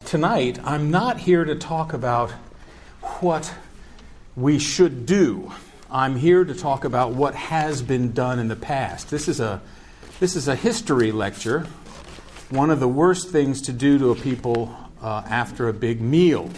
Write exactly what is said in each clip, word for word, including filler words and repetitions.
tonight, I'm not here to talk about what we should do. I'm here to talk about what has been done in the past. This is a this is a history lecture. One of the worst things to do to a people uh, after a big meal.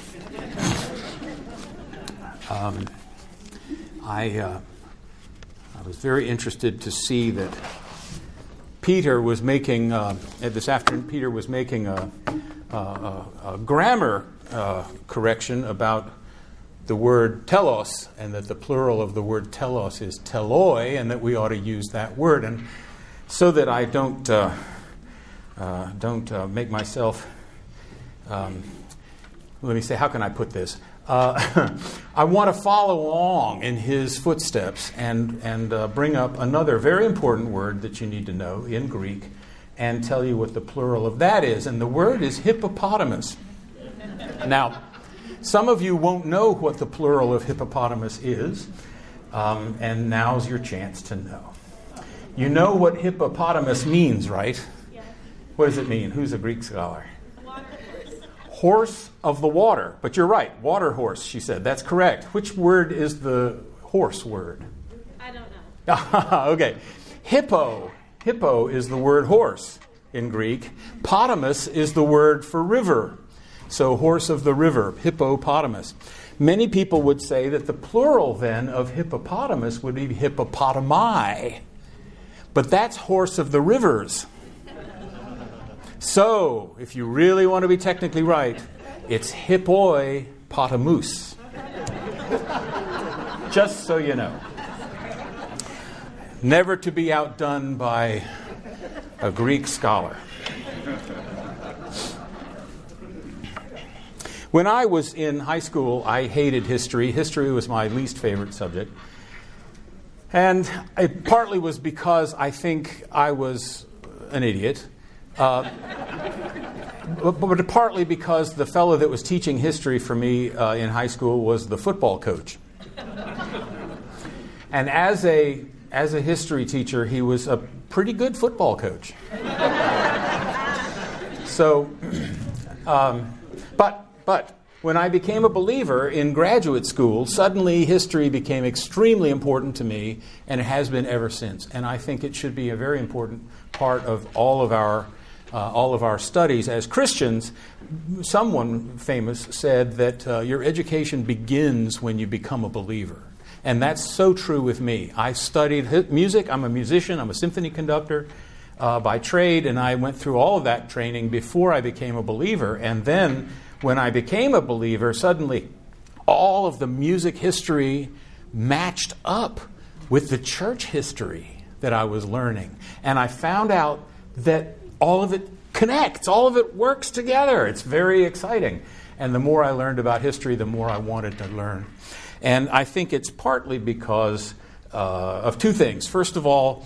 Um, I uh, I was very interested to see that Peter was making uh, this afternoon. Peter was making a, a, a, a grammar uh, correction about the word telos, and that the plural of the word telos is teloi, and that we ought to use that word. And so that I don't uh, uh, don't uh, make myself, um, let me say, how can I put this? Uh, I want to follow along in his footsteps and and uh, bring up another very important word that you need to know in Greek, and tell you what the plural of that is. And the word is hippopotamus. Now, some of you won't know what the plural of hippopotamus is, um, and now's your chance to know. You know what hippopotamus means, right? Yes. What does it mean? Who's a Greek scholar? Water horse. Horse of the water. But you're right, water horse, she said. That's correct. Which word is the horse word? I don't know. Okay. Hippo. Hippo is the word horse in Greek. Potamus is the word for river. So horse of the river, hippopotamus. Many people would say that the plural then of hippopotamus would be hippopotami. But that's horse of the rivers. So, if you really want to be technically right, it's hippoi potamus. Just so you know. Never to be outdone by a Greek scholar. When I was in high school, I hated history. History was my least favorite subject. And it partly was because I think I was an idiot. Uh, but, but partly because the fellow that was teaching history for me uh, in high school was the football coach. And as a as a history teacher, he was a pretty good football coach. So, um, but But when I became a believer in graduate school, suddenly history became extremely important to me, and it has been ever since. And I think it should be a very important part of all of our uh, all of our studies as Christians. Someone famous said that uh, your education begins when you become a believer. And that's so true with me. I studied music. I'm a musician. I'm a symphony conductor uh, by trade, and I went through all of that training before I became a believer. And then when I became a believer, suddenly all of the music history matched up with the church history that I was learning. And I found out that all of it connects, all of it works together. It's very exciting. And the more I learned about history, the more I wanted to learn. And I think it's partly because uh, of two things. First of all,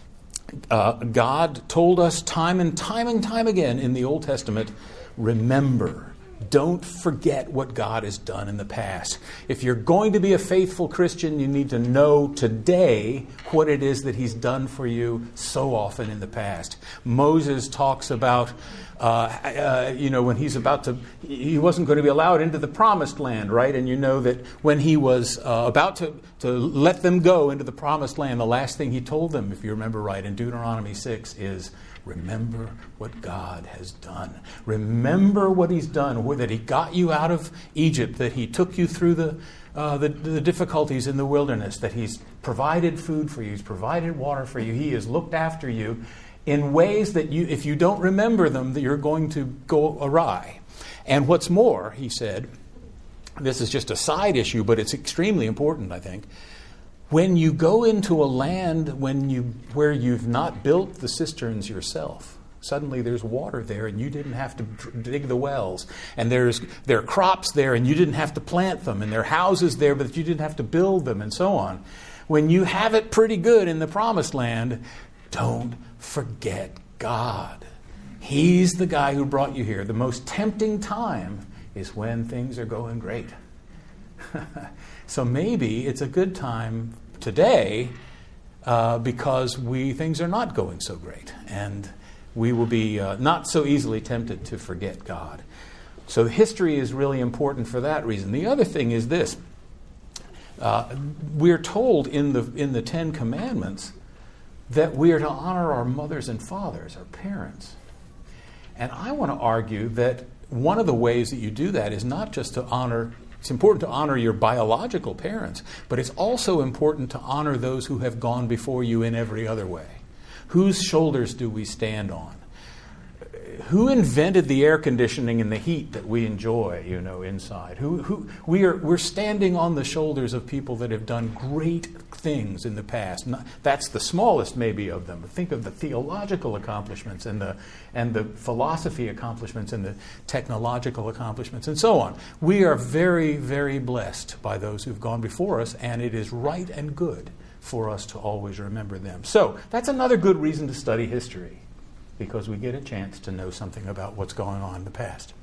uh, God told us time and time and time again in the Old Testament, remember. Don't forget what God has done in the past. If you're going to be a faithful Christian, you need to know today what it is that He's done for you so often in the past. Moses talks about, uh, uh, you know, when he's about to, he wasn't going to be allowed into the promised land, right? And you know that when he was uh, about to, to let them go into the promised land, the last thing he told them, if you remember right, in Deuteronomy six is, remember what God has done. Remember what He's done, that He got you out of Egypt, that He took you through the, uh, the the difficulties in the wilderness, that He's provided food for you, He's provided water for you, He has looked after you in ways that you, if you don't remember them, that you're going to go awry. And what's more, he said, this is just a side issue, but it's extremely important, I think. When you go into a land when you where you've not built the cisterns yourself, suddenly there's water there and you didn't have to dig the wells. And there's there are crops there and you didn't have to plant them. And there are houses there but you didn't have to build them and so on. When you have it pretty good in the promised land, don't forget God. He's the guy who brought you here. The most tempting time is when things are going great. So maybe it's a good time today uh, because we things are not going so great, and we will be uh, not so easily tempted to forget God. So history is really important for that reason. The other thing is this. Uh, we're told in the in the Ten Commandments that we are to honor our mothers and fathers, our parents. And I want to argue that one of the ways that you do that is not just to honor, it's important to honor your biological parents, but it's also important to honor those who have gone before you in every other way. Whose shoulders do we stand on? Who invented the air conditioning and the heat that we enjoy, you know, inside? Who, who, we are, we're standing on the shoulders of people that have done great things in the past. Not, that's the smallest, maybe, of them. Think of the theological accomplishments and the, and the philosophy accomplishments and the technological accomplishments and so on. We are very, very blessed by those who've gone before us, and it is right and good for us to always remember them. So that's another good reason to study history, because we get a chance to know something about what's going on in the past.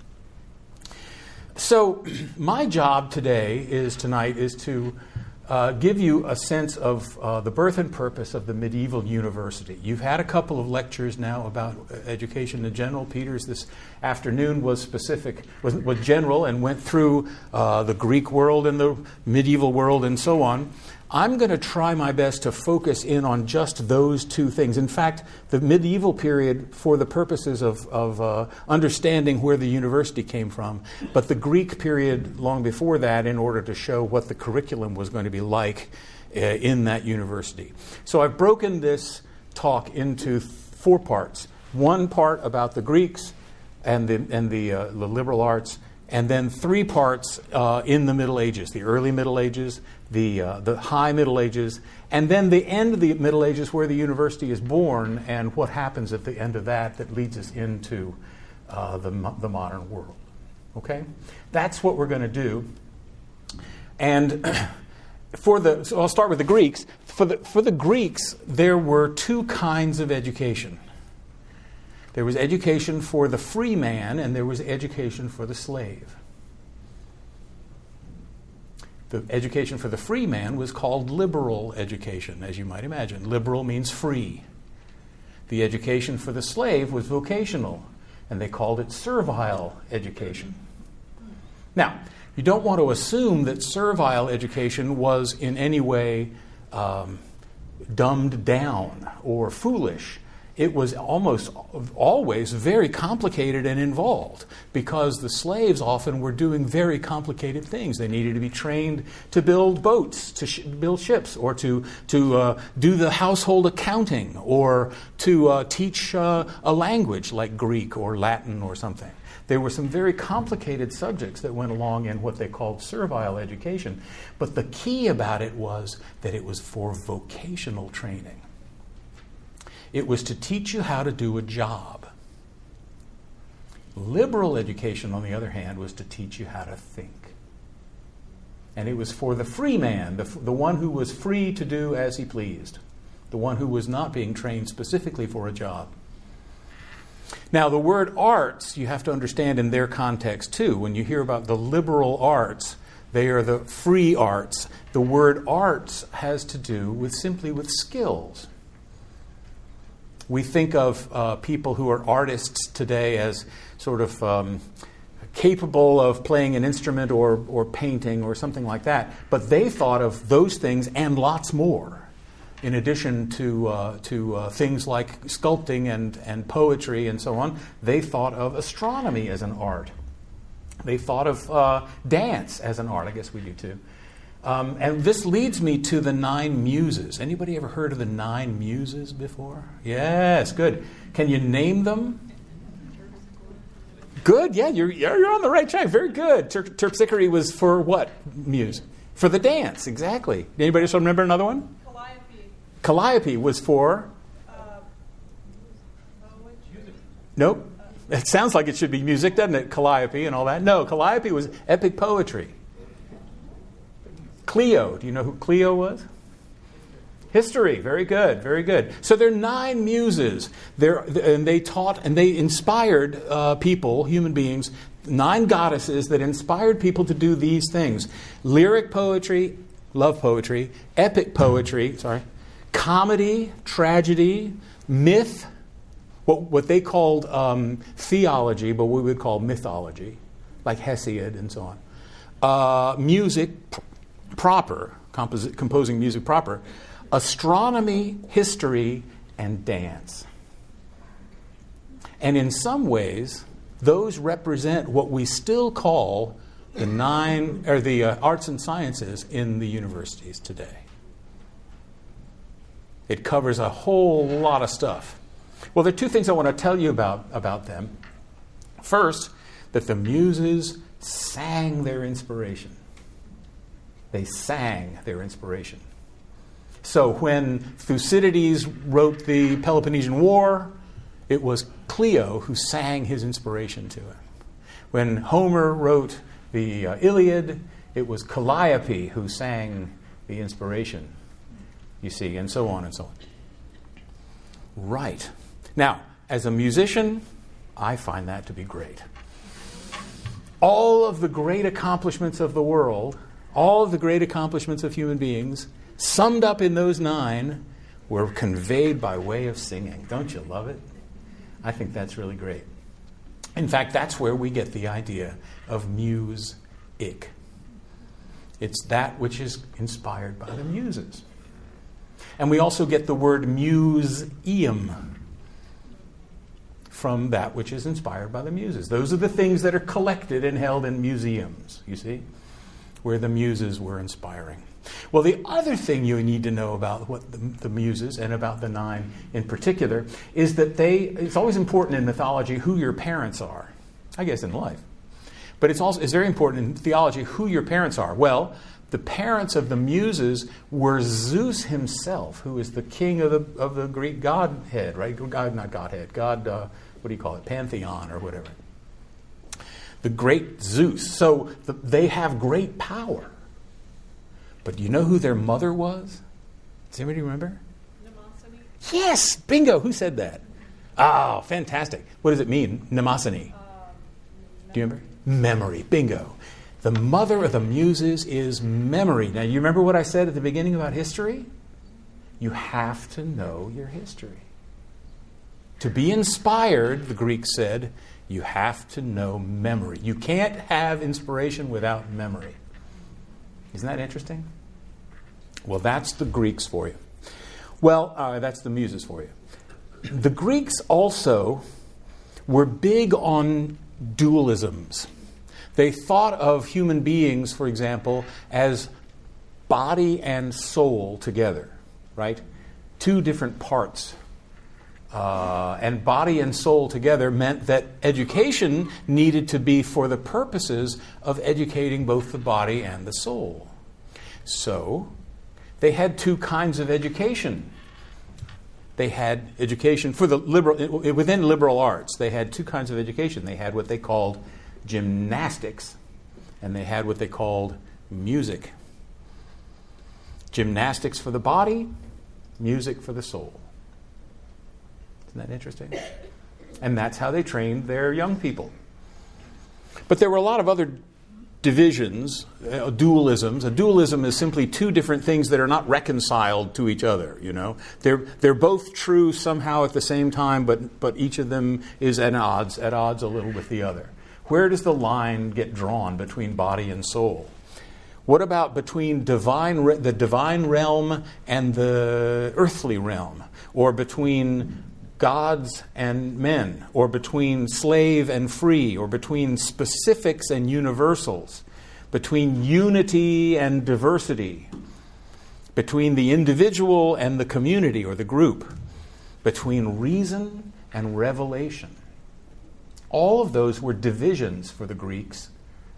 So my job today is tonight is to uh, give you a sense of uh, the birth and purpose of the medieval university. You've had a couple of lectures now about education in general. Peter's this afternoon was specific, was, was general, and went through uh, the Greek world and the medieval world and so on. I'm going to try my best to focus in on just those two things. In fact, the medieval period for the purposes of, of uh, understanding where the university came from, but the Greek period long before that in order to show what the curriculum was going to be like uh, in that university. So I've broken this talk into four parts. One part about the Greeks and the, and the, uh, the liberal arts, and then three parts uh, in the Middle Ages, the early Middle Ages, the uh, the high Middle Ages, and then the end of the Middle Ages where the university is born and what happens at the end of that that leads us into uh, the, the modern world. Okay? That's what we're going to do. And for the, so I'll start with the Greeks. For the, for the Greeks, there were two kinds of education. There was education for the free man, and there was education for the slave. The education for the free man was called liberal education, as you might imagine. Liberal means free. The education for the slave was vocational, and they called it servile education. Now, you don't want to assume that servile education was in any way um, dumbed down or foolish. It was almost always very complicated and involved because the slaves often were doing very complicated things. They needed to be trained to build boats, to sh- build ships, or to, to uh, do the household accounting, or to uh, teach uh, a language like Greek or Latin or something. There were some very complicated subjects that went along in what they called servile education. But the key about it was that it was for vocational training. It was to teach you how to do a job. Liberal education, on the other hand, was to teach you how to think. And it was for the free man, the, the one who was free to do as he pleased, the one who was not being trained specifically for a job. Now, the word arts, you have to understand in their context too. When you hear about the liberal arts, they are the free arts. The word arts has to do with simply with skills. We think of uh, people who are artists today as sort of um, capable of playing an instrument or, or painting or something like that. But they thought of those things and lots more, in addition to, uh, to uh, things like sculpting and, and poetry and so on. They thought of astronomy as an art. They thought of uh, dance as an art. I guess we do too. Um, and this leads me to the nine muses. Anybody ever heard of the nine muses before? Yes, good. Can you name them? Good, yeah, you're, you're on the right track. Very good. Ter- Terpsichore was for what muse? For the dance, exactly. Anybody else remember another one? Calliope. Calliope was for? Uh, Nope. It sounds like it should be music, doesn't it? Calliope and all that. No, Calliope was epic poetry. Clio, do you know who Clio was? History, very good, very good. So there are nine muses, They're, and they taught and they inspired uh, people, human beings, nine goddesses that inspired people to do these things. Lyric poetry, love poetry, epic poetry, sorry, comedy, tragedy, myth, what, what they called um, theology, but we would call mythology. like Hesiod and so on. Uh, music pr- proper, compos- composing music proper, astronomy, history, and dance. And in some ways, those represent what we still call the nine or the uh, arts and sciences in the universities today. It covers a whole lot of stuff. Well, there are two things I want to tell you about, about them. First, that the Muses sang their inspiration. They sang their inspiration. So when Thucydides wrote the Peloponnesian War, it was Clio who sang his inspiration to him. When Homer wrote the uh, Iliad, it was Calliope who sang the inspiration, you see, and so on and so on. Right. Now, as a musician, I find that to be great. All of the great accomplishments of the world, all of the great accomplishments of human beings, summed up in those nine, were conveyed by way of singing. Don't you love it? I think that's really great. In fact, that's where we get the idea of muse-ic. It's that which is inspired by the muses. And we also get the word museum from that which is inspired by the muses. Those are the things that are collected and held in museums, you see, where the muses were inspiring. Well, the other thing you need to know about what the, the muses and about the nine in particular is that they, it's always important in mythology who your parents are, I guess in life. But it's also it's very important in theology who your parents are. Well, the parents of the muses were Zeus himself, who is the king of the of the Greek godhead, right? God, not godhead, God, uh, what do you call it? Pantheon or whatever. The great Zeus. So the, they have great power. But do you know who their mother was? Does anybody remember? Mnemosyne. Yes, bingo. Who said that? Oh, fantastic. What does it mean, Mnemosyne? Um, Do you remember? Memory. Bingo. The mother of the muses is memory. Now, you remember what I said at the beginning about history? You have to know your history. To be inspired, the Greeks said, you have to know memory. You can't have inspiration without memory. Isn't that interesting? Well, that's the Greeks for you. Well, uh, that's the muses for you. The Greeks also were big on dualisms. They thought of human beings, for example, as body and soul together, right? Two different parts. Uh, and body and soul together meant that education needed to be for the purposes of educating both the body and the soul. So, they had two kinds of education. They had education for the liberal, within liberal arts, they had two kinds of education. They had what they called gymnastics, and they had what they called music. Gymnastics for the body, music for the soul. Isn't that interesting? And that's how they trained their young people. But there were a lot of other divisions, uh, dualisms. A dualism is simply two different things that are not reconciled to each other, you know. They're they're both true somehow at the same time, but but each of them is at odds, at odds a little with the other. Where does the line get drawn between body and soul? What about between divine re- the divine realm and the earthly realm, or between gods and men, or between slave and free, or between specifics and universals, between unity and diversity, between the individual and the community or the group, between reason and revelation? All of those were divisions for the Greeks,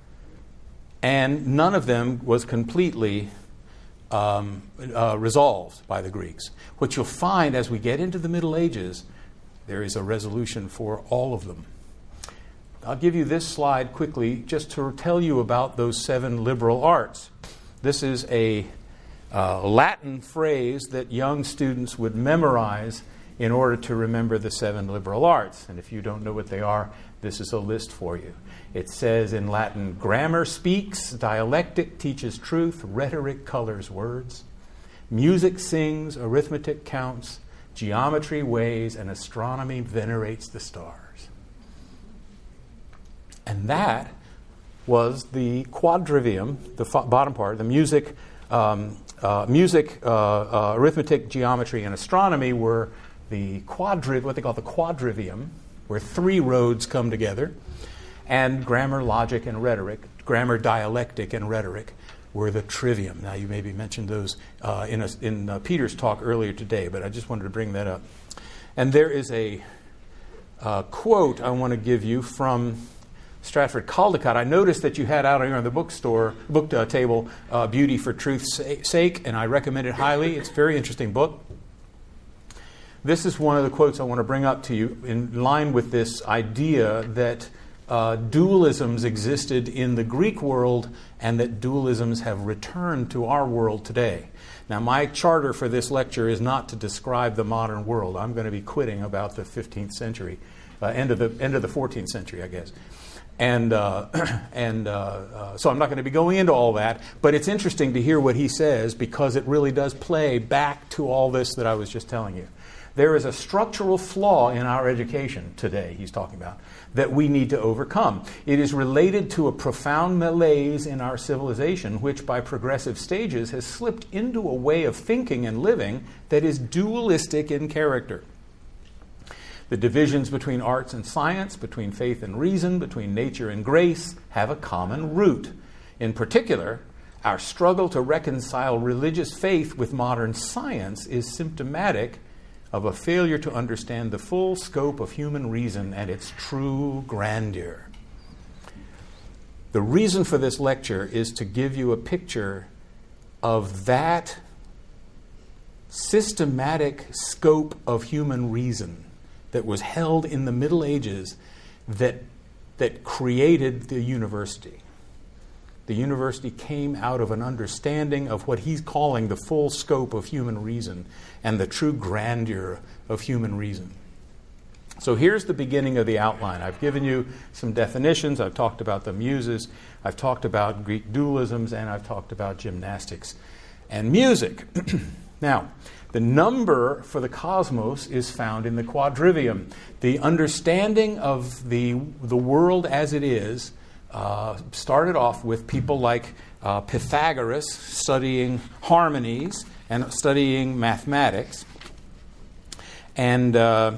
and none of them was completely um, uh, resolved by the Greeks. What you'll find as we get into the Middle Ages, there is a resolution for all of them. I'll give you this slide quickly just to tell you about those seven liberal arts. This is a uh, Latin phrase that young students would memorize in order to remember the seven liberal arts. And if you don't know what they are, this is a list for you. It says in Latin, grammar speaks, dialectic teaches truth, rhetoric colors words, music sings, arithmetic counts, geometry weighs, and astronomy venerates the stars. And that was the quadrivium, the f- bottom part, the music, um, uh, music, uh, uh, arithmetic, geometry, and astronomy were the quadriv, what they call the quadrivium, where three roads come together, and grammar, logic, and rhetoric, grammar, dialectic, and rhetoric were the trivium. Now, you maybe mentioned those uh, in, a, in uh, Peter's talk earlier today, but I just wanted to bring that up. And there is a uh, quote I want to give you from Stratford Caldecott. I noticed that you had out here on the bookstore book uh, table uh, Beauty for Truth's Sake, and I recommend it highly. It's a very interesting book. This is one of the quotes I want to bring up to you in line with this idea that uh, dualisms existed in the Greek world and that dualisms have returned to our world today. Now, my charter for this lecture is not to describe the modern world. I'm going to be quitting about the fifteenth century, uh, end of the end of the fourteenth century, I guess. And uh, and uh, uh, so I'm not going to be going into all that, but it's interesting to hear what he says because it really does play back to all this that I was just telling you. There is a structural flaw in our education today, he's talking about, that we need to overcome. It is related to a profound malaise in our civilization, which by progressive stages has slipped into a way of thinking and living that is dualistic in character. The divisions between arts and science, between faith and reason, between nature and grace, have a common root. In particular, our struggle to reconcile religious faith with modern science is symptomatic of a failure to understand the full scope of human reason and its true grandeur. The reason for this lecture is to give you a picture of that systematic scope of human reason that was held in the Middle Ages that, that created the university. The university came out of an understanding of what he's calling the full scope of human reason and the true grandeur of human reason. So here's the beginning of the outline. I've given you some definitions. I've talked about the muses. I've talked about Greek dualisms, and I've talked about gymnastics and music. Now, the number for the cosmos is found in the quadrivium. The understanding of the, the world as it is Uh, started off with people like uh, Pythagoras studying harmonies and studying mathematics. And uh,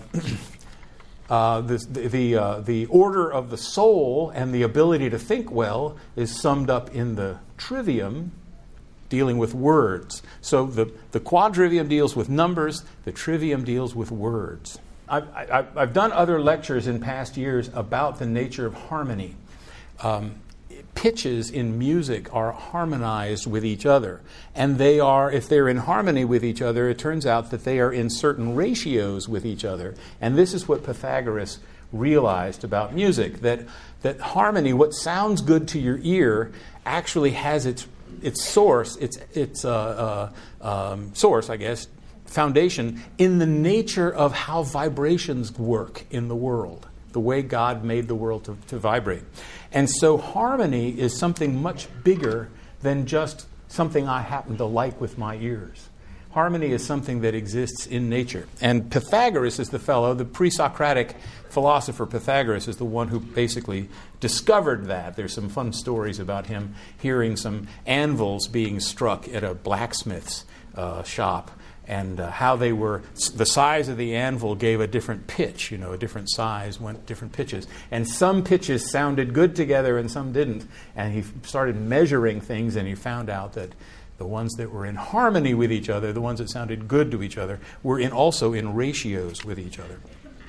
uh, the, the, uh, the order of the soul and the ability to think well is summed up in the trivium, dealing with words. So the, the quadrivium deals with numbers, the trivium deals with words. I've, I've, I've done other lectures in past years about the nature of harmony. Um, pitches in music are harmonized with each other, and they are, if they're in harmony with each other, it turns out that they are in certain ratios with each other. And this is what Pythagoras realized about music, that that harmony, what sounds good to your ear, actually has its its source, its its uh, uh, um, source, I guess, foundation in the nature of how vibrations work in the world, the way God made the world to, to vibrate. And so harmony is something much bigger than just something I happen to like with my ears. Harmony is something that exists in nature. And Pythagoras is the fellow, the pre-Socratic philosopher Pythagoras is the one who basically discovered that. There's some fun stories about him hearing some anvils being struck at a blacksmith's uh, shop, and uh, how they were, the size of the anvil gave a different pitch, you know, a different size, went different pitches. And some pitches sounded good together and some didn't. And he started measuring things, and he found out that the ones that were in harmony with each other, the ones that sounded good to each other, were in also in ratios with each other.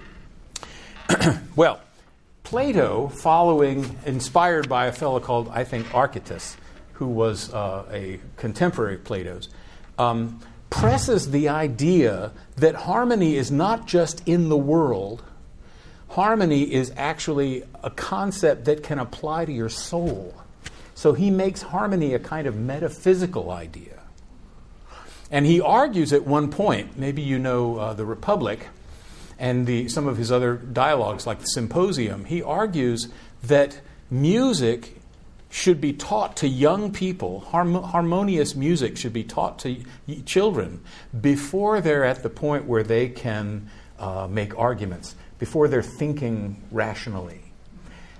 Well, Plato, following, inspired by a fellow called, I think, Archytas, who was uh, a contemporary of Plato's, um, presses the idea that harmony is not just in the world. Harmony is actually a concept that can apply to your soul. So he makes harmony a kind of metaphysical idea. And he argues at one point, maybe you know uh, The Republic and the, some of his other dialogues like the Symposium, he argues that music should be taught to young people, harm- harmonious music should be taught to y- children before they're at the point where they can uh, make arguments, before they're thinking rationally.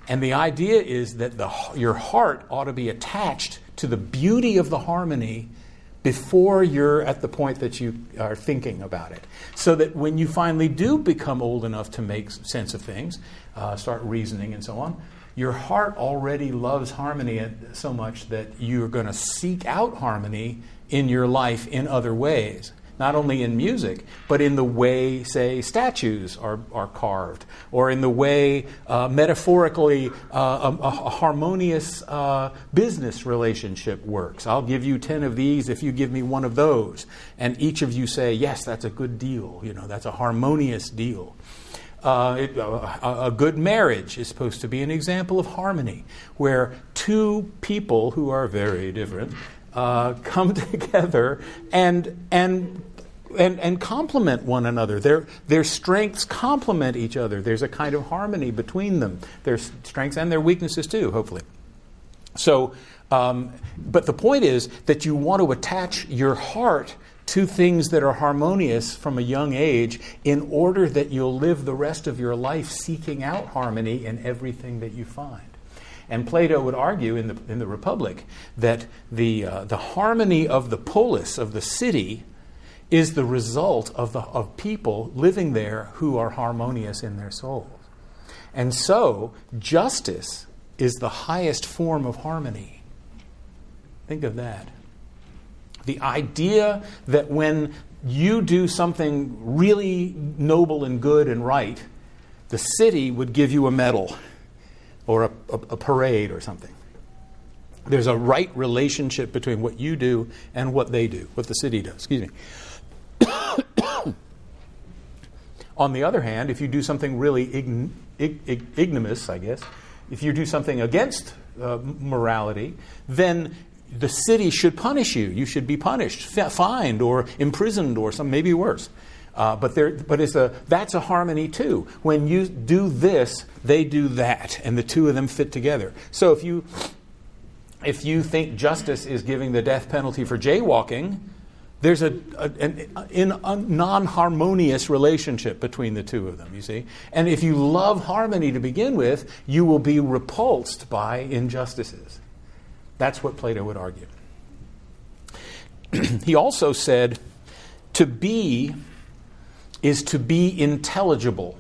And the idea is that the, your heart ought to be attached to the beauty of the harmony before you're at the point that you are thinking about it. So that when you finally do become old enough to make sense of things, uh, start reasoning and so on, your heart already loves harmony so much that you're going to seek out harmony in your life in other ways. Not only in music, but in the way, say, statues are, are carved, or in the way, uh, metaphorically, uh, a, a harmonious uh, business relationship works. I'll give you ten of these if you give me one of those. And each of you say, yes, that's a good deal. You know, that's a harmonious deal. Uh, it, uh, a good marriage is supposed to be an example of harmony, where two people who are very different Uh, come together and and and and complement one another. Their their strengths complement each other. There's a kind of harmony between them. Their strengths and their weaknesses too, hopefully. So, um, but the point is that you want to attach your heart to things that are harmonious from a young age in order that you'll live the rest of your life seeking out harmony in everything that you find. And Plato would argue in the in the Republic that the uh, the harmony of the polis, of the city, is the result of the of people living there who are harmonious in their souls. And so justice is the highest form of harmony. Think of that. The idea that when you do something really noble and good and right, the city would give you a medal or a, a, a parade or something. There's a right relationship between what you do and what they do, what the city does. Excuse me. On the other hand, if you do something really ign- ig- ig- ignominious, I guess, if you do something against uh, morality, then the city should punish you. You should be punished, f- fined, or imprisoned, or some maybe worse. Uh, but there, but it's a that's a harmony too. When you do this, they do that, and the two of them fit together. So if you if you think justice is giving the death penalty for jaywalking, there's a, a an in a non-harmonious relationship between the two of them. You see, and if you love harmony to begin with, you will be repulsed by injustices. That's what Plato would argue. He also said, to be is to be intelligible.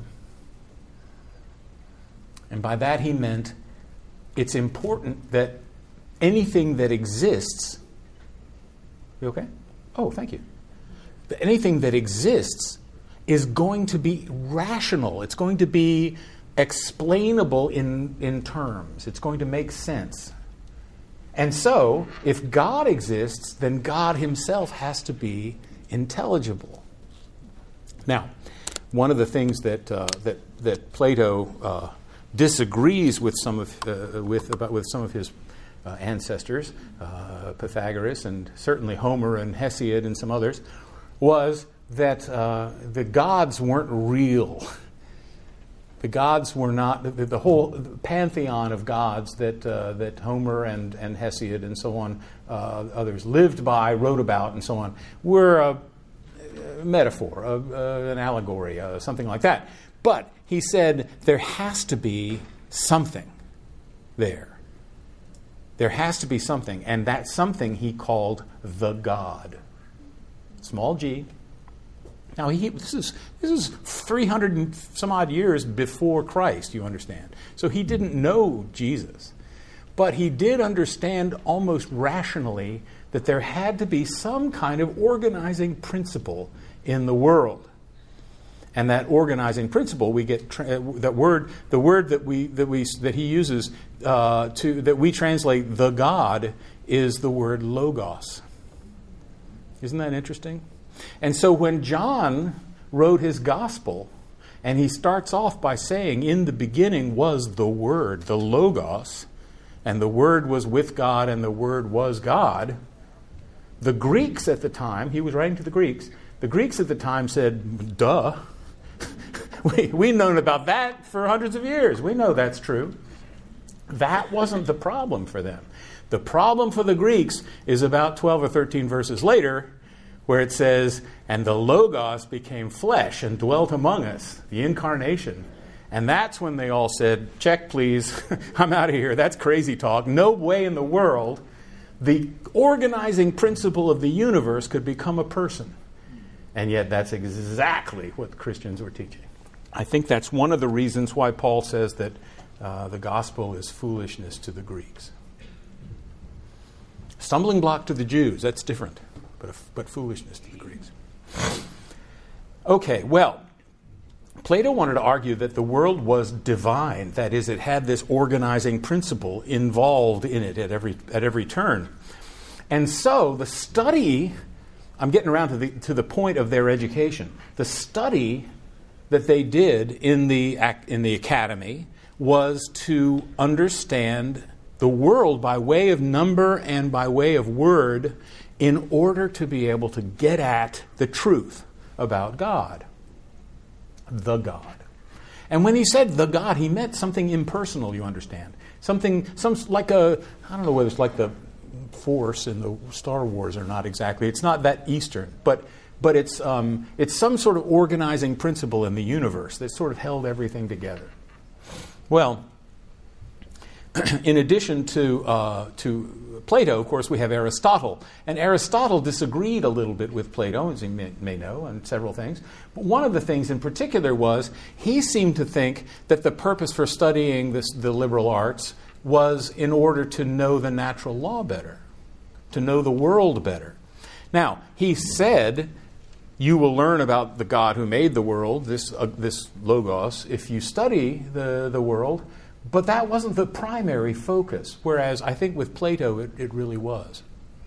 And by that he meant it's important that anything that exists... You okay? Oh, thank you. Anything that exists is going to be rational. It's going to be explainable in, in terms. It's going to make sense. And so, if God exists, then God himself has to be intelligible. Now, one of the things that uh, that that Plato uh, disagrees with some of uh, with about with some of his uh, ancestors, uh, Pythagoras and certainly Homer and Hesiod and some others, was that uh, the gods weren't real. The gods were not the, the whole pantheon of gods that uh, that Homer and and Hesiod and so on uh, others lived by, wrote about, and so on were a metaphor, a, uh, an allegory, uh, something like that. But he said there has to be something there. There has to be something, and that something he called the God. Small g. Now, he, this is this is three hundred and some odd years before Christ, you understand. So he didn't know Jesus. But he did understand almost rationally that there had to be some kind of organizing principle in the world. And that organizing principle, we get tra- that word, the word that we that we that he uses uh, to that we translate the God is the word logos. Isn't that interesting? And so when John wrote his gospel, and he starts off by saying, "In the beginning was the Word, the logos, and the Word was with God, and the Word was God," the Greeks at the time, he was writing to the Greeks, the Greeks at the time said, "Duh. we, we've known about that for hundreds of years. We know that's true." That wasn't the problem for them. The problem for the Greeks is about twelve or thirteen verses later, where it says, "And the Logos became flesh and dwelt among us," the incarnation, And that's when they all said, check, please. I'm out of here. That's crazy talk. No way in the world the organizing principle of the universe could become a person. And yet that's exactly what Christians were teaching. I think that's one of the reasons why Paul says that uh, the gospel is foolishness to the Greeks. Stumbling block to the Jews, that's different, but, but foolishness to the Greeks. Okay, well, Plato wanted to argue that the world was divine. That is, it had this organizing principle involved in it at every at every turn. And so the study, I'm getting around to the to the point of their education. The study that they did in the in the academy was to understand the world by way of number and by way of word in order to be able to get at the truth about God. The God. And when he said the God, he meant something impersonal, you understand. Something, some like a, I don't know whether it's like the Force in the Star Wars or not exactly. It's not that Eastern, but but it's um, it's some sort of organizing principle in the universe that sort of held everything together. Well, in addition to uh, to Plato, of course, we have Aristotle. And Aristotle disagreed a little bit with Plato, as you may, may know, on several things. But one of the things in particular was he seemed to think that the purpose for studying this, the liberal arts was in order to know the natural law better, to know the world better. Now, he said, you will learn about the God who made the world, this uh, this logos, if you study the, the world. But that wasn't the primary focus, whereas I think with Plato it, it really was.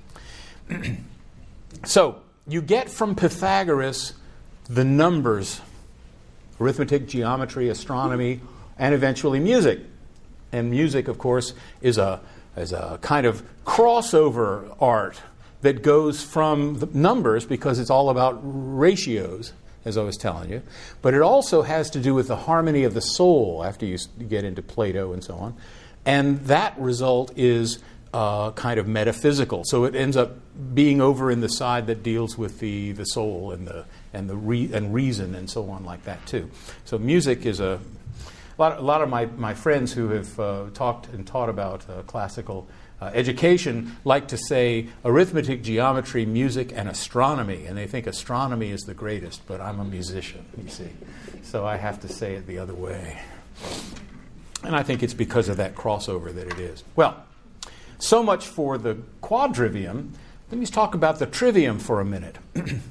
So, you get from Pythagoras the numbers, arithmetic, geometry, astronomy, and eventually music. And music, of course, is a, is a kind of crossover art that goes from the numbers, because it's all about ratios, as I was telling you. But it also has to do with the harmony of the soul after you get into Plato and so on. And that result is uh, kind of metaphysical. So it ends up being over in the side that deals with the, the soul and the and the re- and reason and so on like that too. So music is a... A lot, a lot of my, my friends who have uh, talked and taught about uh, classical uh, education like to say arithmetic, geometry, music, and astronomy. And they think astronomy is the greatest, but I'm a musician, you see. So I have to say it the other way. And I think it's because of that crossover that it is. Well, so much for the quadrivium. Let me talk about the trivium for a minute.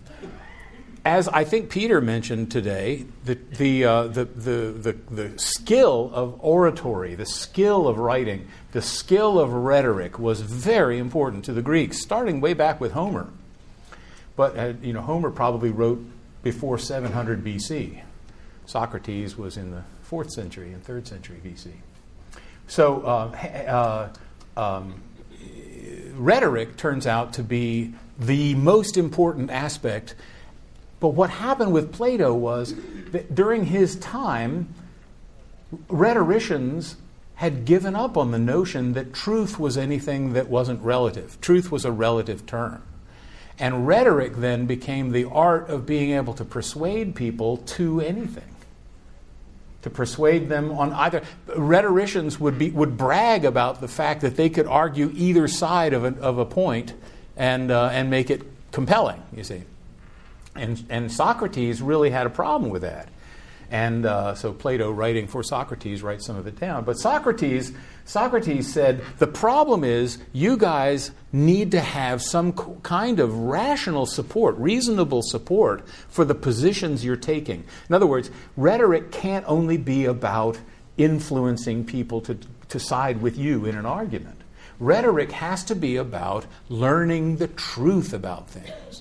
As I think Peter mentioned today, the the, uh, the the the the skill of oratory, the skill of writing, the skill of rhetoric was very important to the Greeks, starting way back with Homer. But uh, you know, Homer probably wrote before seven hundred B C. Socrates was in the fourth century and third century B C. So uh, uh, um, rhetoric turns out to be the most important aspect. But what happened with Plato was that during his time, rhetoricians had given up on the notion that truth was anything that wasn't relative. Truth was a relative term. And rhetoric then became the art of being able to persuade people to anything. To persuade them on either... Rhetoricians would be would brag about the fact that they could argue either side of a, of a point and uh, and make it compelling, you see. And, and Socrates really had a problem with that. And uh, so Plato, writing for Socrates, writes some of it down. But Socrates, Socrates said, the problem is you guys need to have some kind of rational support, reasonable support for the positions you're taking. In other words, rhetoric can't only be about influencing people to, to side with you in an argument. Rhetoric has to be about learning the truth about things.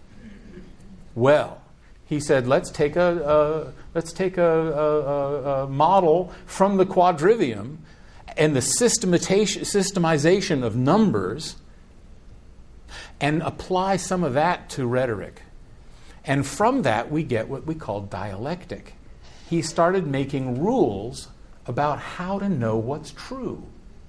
Well, he said, let's take a, a let's take a, a, a model from the quadrivium and the systematization, systemization of numbers and apply some of that to rhetoric. And from that, we get what we call dialectic. He started making rules about how to know what's true.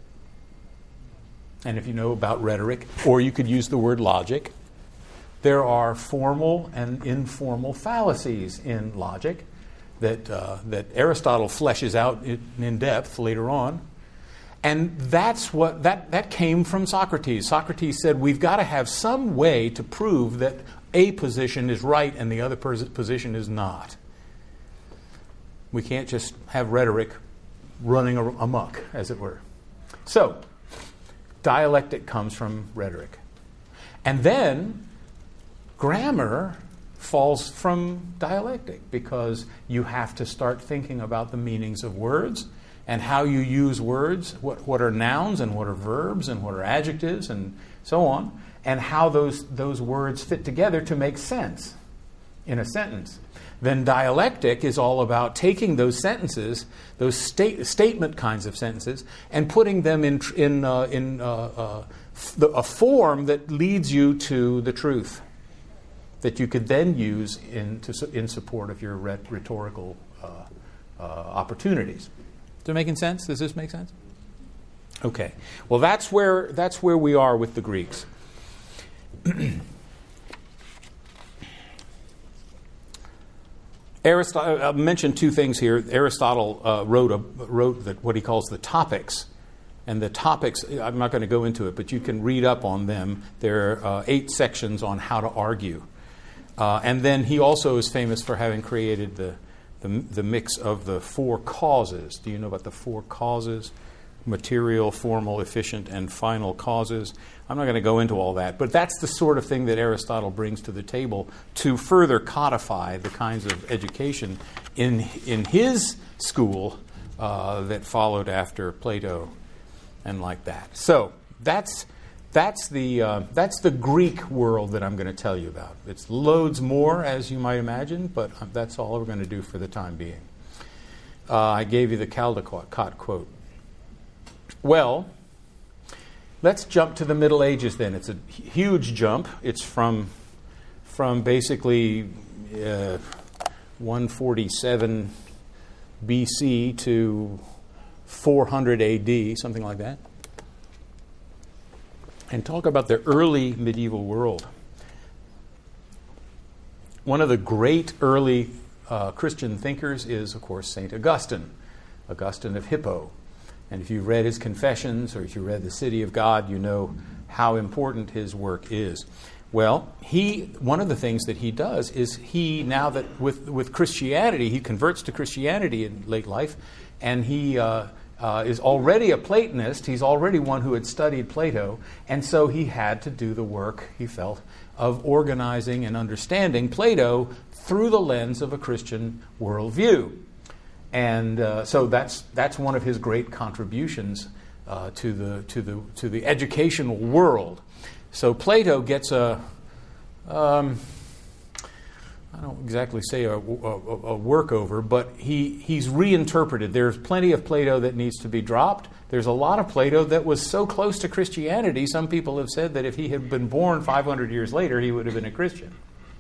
And if you know about rhetoric, or you could use the word logic, there are formal and informal fallacies in logic. that, uh, that Aristotle fleshes out in, in depth later on. And that's what that, that came from Socrates. Socrates said we've got to have some way to prove that a position is right and the other pers- position is not. We can't just have rhetoric running amok, as it were. So, dialectic comes from rhetoric. And then, grammar falls from dialectic, because you have to start thinking about the meanings of words and how you use words, what, what are nouns and what are verbs and what are adjectives and so on, and how those, those words fit together to make sense in a sentence. Then dialectic is all about taking those sentences, those state, statement kinds of sentences, and putting them in, in, uh, in uh, uh, the, a form that leads you to the truth, that you could then use in, to, in support of your rhetorical uh, uh, opportunities. Is it making sense? Does this make sense? Okay. Well, that's where, that's where we are with the Greeks. Aristotle, I'll mention two things here. Aristotle uh, wrote, a, wrote the, what he calls the topics. And the topics, I'm not going to go into it, but you can read up on them. There are uh, eight sections on how to argue. Uh, and then he also is famous for having created the, the, the mix of the four causes. Do you know about the four causes? Material, formal, efficient, and final causes. I'm not going to go into all that, but that's the sort of thing that Aristotle brings to the table to further codify the kinds of education in in his school uh, that followed after Plato and like that. So that's that's the uh, that's the Greek world that I'm going to tell you about. It's loads more, as you might imagine, but that's all we're going to do for the time being. Uh, I gave you the Caldecott quote. Well, let's jump to the Middle Ages then. It's a huge jump. It's from from basically uh, one forty-seven B C to four hundred A D, something like that. And talk about the early medieval world. One of the great early uh, Christian thinkers is, of course, Saint Augustine, Augustine of Hippo. And if you read his Confessions or if you read The City of God, you know how important his work is. Well, he one of the things that he does is he, now that with, with Christianity, he converts to Christianity in late life, and he uh, uh, is already a Platonist. He's already one who had studied Plato, and so he had to do the work, he felt, of organizing and understanding Plato through the lens of a Christian worldview. And uh, so that's that's one of his great contributions uh, to the to the to the educational world. So Plato gets a um, I don't exactly say a, a, a workover, but he he's reinterpreted. There's plenty of Plato that needs to be dropped. There's a lot of Plato that was so close to Christianity. Some people have said that if he had been born five hundred years later, he would have been a Christian.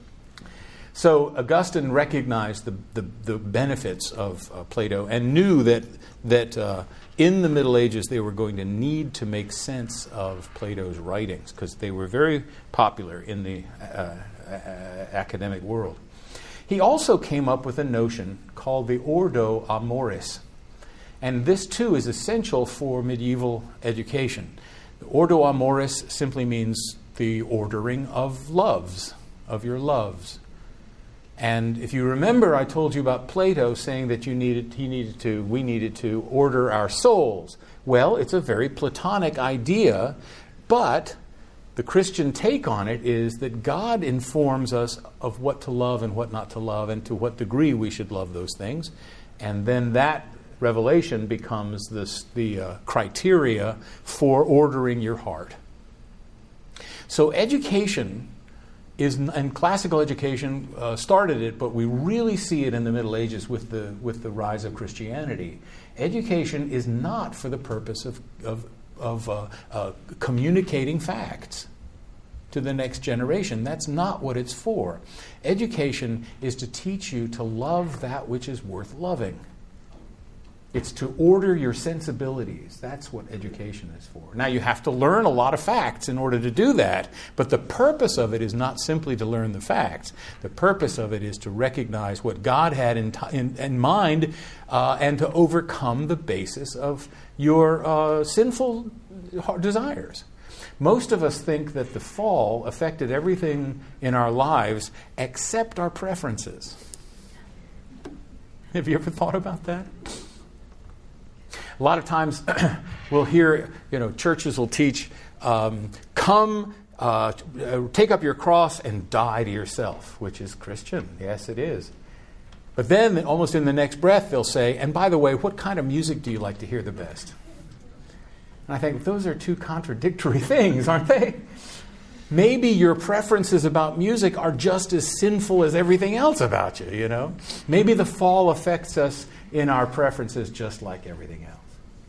So Augustine recognized the, the, the benefits of uh, Plato and knew that that uh, in the Middle Ages they were going to need to make sense of Plato's writings because they were very popular in the uh, uh, academic world. He also came up with a notion called the Ordo Amoris. And this too is essential for medieval education. The Ordo Amoris simply means the ordering of loves, of your loves. And if you remember, I told you about Plato saying that you needed, he needed to, we needed to order our souls. Well, it's a very Platonic idea, but the Christian take on it is that God informs us of what to love and what not to love and to what degree we should love those things. And then that revelation becomes this, the uh, criteria for ordering your heart. So education is, and classical education uh, started it, but we really see it in the Middle Ages with the with the rise of Christianity. Education is not for the purpose of of, of uh, uh, communicating facts to the next generation. That's not what it's for. Education is to teach you to love that which is worth loving. It's to order your sensibilities. That's what education is for. Now, you have to learn a lot of facts in order to do that, but the purpose of it is not simply to learn the facts. The purpose of it is to recognize what God had in, t- in, in mind uh, and to overcome the basis of your uh, sinful desires. Most of us think that the fall affected everything in our lives except our preferences. Have you ever thought about that? A lot of times we'll hear, you know, churches will teach, um, come, uh, take up your cross and die to yourself, which is Christian. Yes, it is. But then almost in the next breath they'll say, and by the way, what kind of music do you like to hear the best? And I think those are two contradictory things, aren't they? Maybe your preferences about music are just as sinful as everything else about you, you know? Maybe the fall affects us in our preferences just like everything else.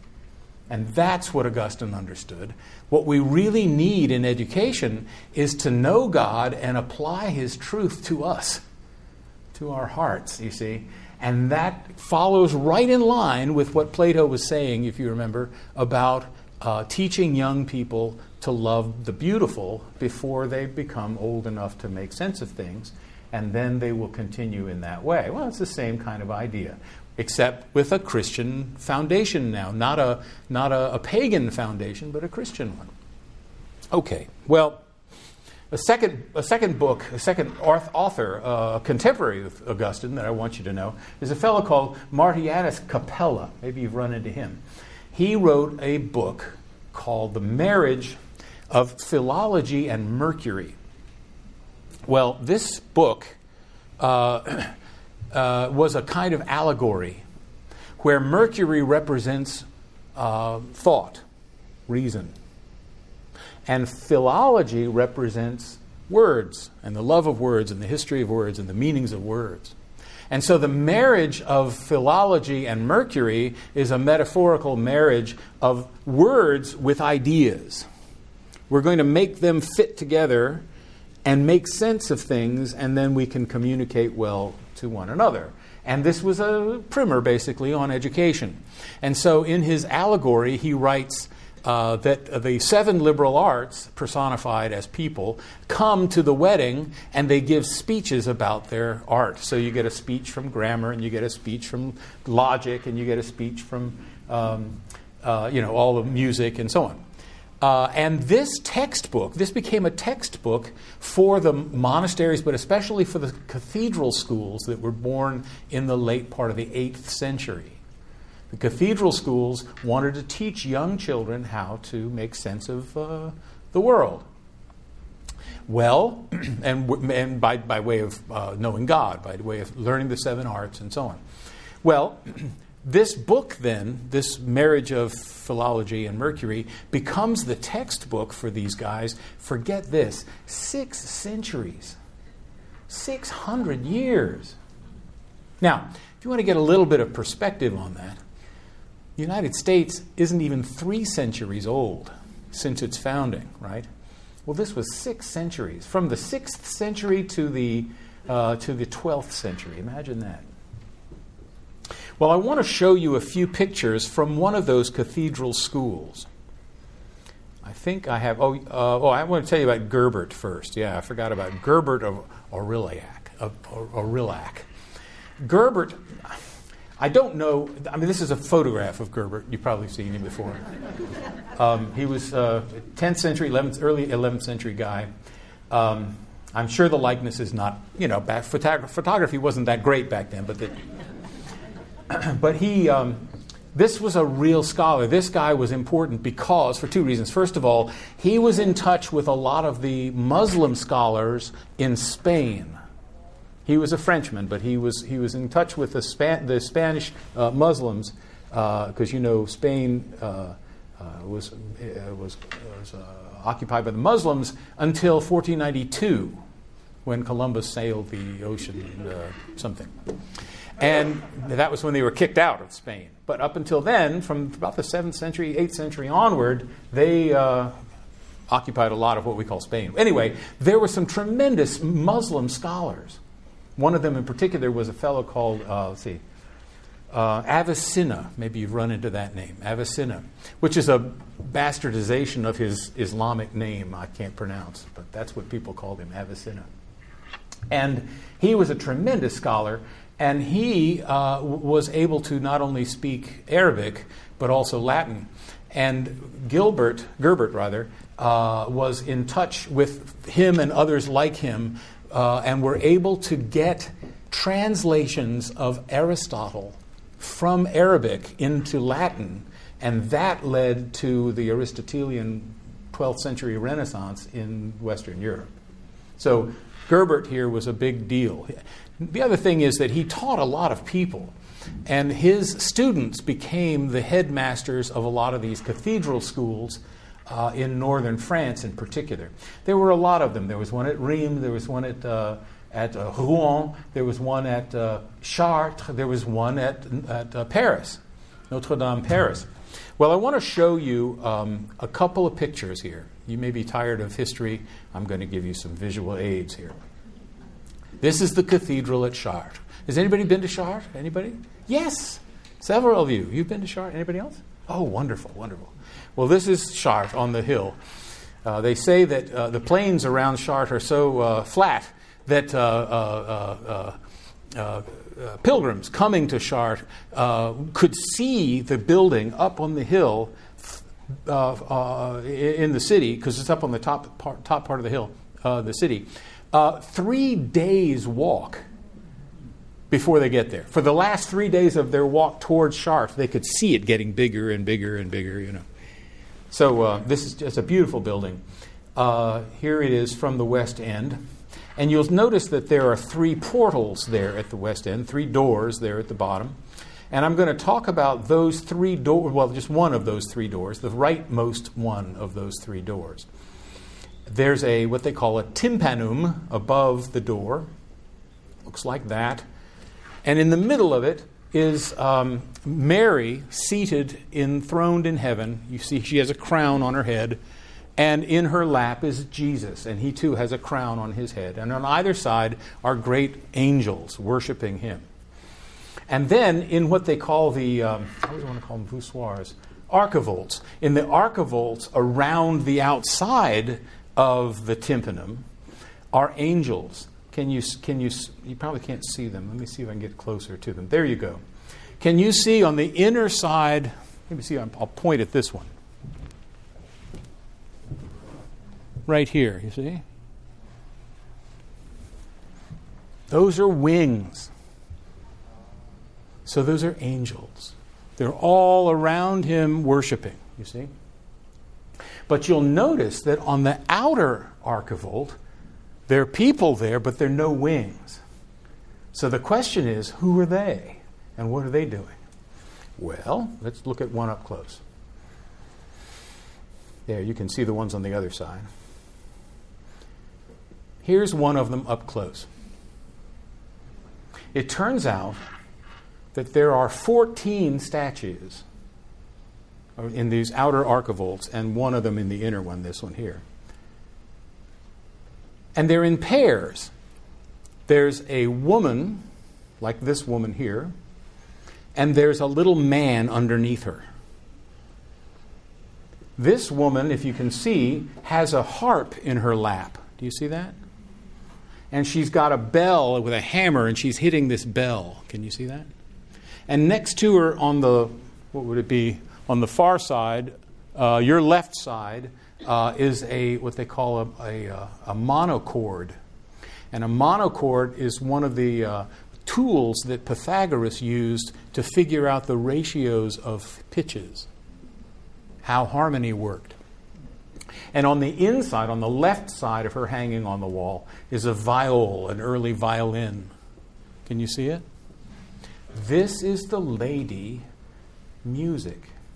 And that's what Augustine understood. What we really need in education is to know God and apply His truth to us, to our hearts, you see. And that follows right in line with what Plato was saying, if you remember, about uh, teaching young people to love the beautiful before they become old enough to make sense of things, and then they will continue in that way. Well, it's the same kind of idea, except with a Christian foundation now, not a not a, a pagan foundation, but a Christian one. Okay, well, a second a second book, a second author, uh, contemporary of Augustine that I want you to know is a fellow called Martianus Capella. Maybe you've run into him. He wrote a book called The Marriage of Philology and Mercury. Well, this book uh, uh, was a kind of allegory where Mercury represents uh, thought, reason, and philology represents words and the love of words and the history of words and the meanings of words. And so the marriage of philology and Mercury is a metaphorical marriage of words with ideas. We're going to make them fit together and make sense of things, and then we can communicate well to one another. And this was a primer, basically, on education. And so in his allegory, he writes uh, that the seven liberal arts, personified as people, come to the wedding and they give speeches about their art. So you get a speech from grammar, and you get a speech from logic, and you get a speech from um, uh, you know, all the music and so on. Uh, and this textbook, this became a textbook for the monasteries, but especially for the cathedral schools that were born in the late part of the eighth century. The cathedral schools wanted to teach young children how to make sense of uh, the world. Well, and, and by, by way of uh, knowing God, by way of learning the seven arts and so on. Well, this book then, this marriage of philology and Mercury, becomes the textbook for these guys. Forget this, six centuries, six hundred years. Now, if you want to get a little bit of perspective on that, the United States isn't even three centuries old since its founding, right? Well, this was six centuries, from the sixth century to the uh, to the twelfth century. Imagine that. Well, I want to show you a few pictures from one of those cathedral schools. I think I have. Oh, uh, oh, I want to tell you about Gerbert first. Yeah, I forgot about Gerbert of Aurillac. Of Aurillac. Gerbert. I don't know. I mean, this is a photograph of Gerbert. You've probably seen him before. Um, he was a tenth century, eleventh, early eleventh century guy. Um, I'm sure the likeness is not, you know, back, photog- photography wasn't that great back then, but the, but he, um, this was a real scholar. This guy was important because, for two reasons. First of all, he was in touch with a lot of the Muslim scholars in Spain. He was a Frenchman, but he was he was in touch with the, Span- the Spanish uh, Muslims because uh, you know Spain uh, uh, was uh, was, was uh, occupied by the Muslims until fourteen ninety-two, when Columbus sailed the ocean uh, something, and that was when they were kicked out of Spain. But up until then, from about the seventh century, eighth century onward, they uh, occupied a lot of what we call Spain. Anyway, there were some tremendous Muslim scholars. One of them in particular was a fellow called, uh, let's see, Uh, Avicenna, maybe you've run into that name, Avicenna, which is a bastardization of his Islamic name I can't pronounce, but that's what people called him, Avicenna. And he was a tremendous scholar, and he uh, w- was able to not only speak Arabic, but also Latin. And Gilbert, Gerbert rather, uh, was in touch with him and others like him, uh, and were able to get translations of Aristotle from Arabic into Latin, and that led to the Aristotelian twelfth century Renaissance in Western Europe. So Gerbert here was a big deal. The other thing is that he taught a lot of people, and his students became the headmasters of a lot of these cathedral schools uh, in northern France in particular. There were a lot of them. There was one at Rheims, there was one at uh, at uh, Rouen, there was one at uh, Chartres, there was one at, at uh, Paris, Notre Dame, Paris. Well, I want to show you um, a couple of pictures here. You may be tired of history. I'm going to give you some visual aids here. This is the cathedral at Chartres. Has anybody been to Chartres? Anybody? Yes, several of you. You've been to Chartres. Anybody else? Oh, wonderful, wonderful. Well, this is Chartres on the hill. Uh, they say that uh, the plains around Chartres are so uh, flat that uh, uh, uh, uh, uh, pilgrims coming to Chartres uh, could see the building up on the hill uh, uh, in the city, because it's up on the top part, top part of the hill, uh, the city, uh, three days walk before they get there. For the last three days of their walk towards Chartres, they could see it getting bigger and bigger and bigger, you know. So uh, this is just a beautiful building. Uh, here it is from the west end. And you'll notice that there are three portals there at the west end, three doors there at the bottom. And I'm going to talk about those three doors, well, just one of those three doors, the rightmost one of those three doors. There's a, what they call a tympanum above the door. Looks like that. And in the middle of it is um, Mary seated, enthroned in heaven. You see she has a crown on her head. And in her lap is Jesus, and he too has a crown on his head. And on either side are great angels worshiping him. And then in what they call the, um, what do you want to call them, voussoirs? Archivolts. In the archivolts around the outside of the tympanum are angels. Can you, can you, you probably can't see them. Let me see if I can get closer to them. There you go. Can you see on the inner side, let me see, I'll point at this one. Right here, you see? Those are wings. So those are angels. They're all around him worshiping, you see? But you'll notice that on the outer archivolt, there are people there, but there are no wings. So the question is, who are they? And what are they doing? Well, let's look at one up close. There, you can see the ones on the other side. Here's one of them up close. It turns out that there are fourteen statues in these outer archivolts, and one of them in the inner one, this one here. And they're in pairs. There's a woman, like this woman here, and there's a little man underneath her. This woman, if you can see, has a harp in her lap. Do you see that? And she's got a bell with a hammer, and she's hitting this bell. Can you see that? And next to her on the, what would it be, on the far side, uh, your left side, uh, is a what they call a, a, a monochord. And a monochord is one of the uh, tools that Pythagoras used to figure out the ratios of pitches, how harmony worked. And on the inside, on the left side of her hanging on the wall, is a viol, an early violin. Can you see it? This is the lady music.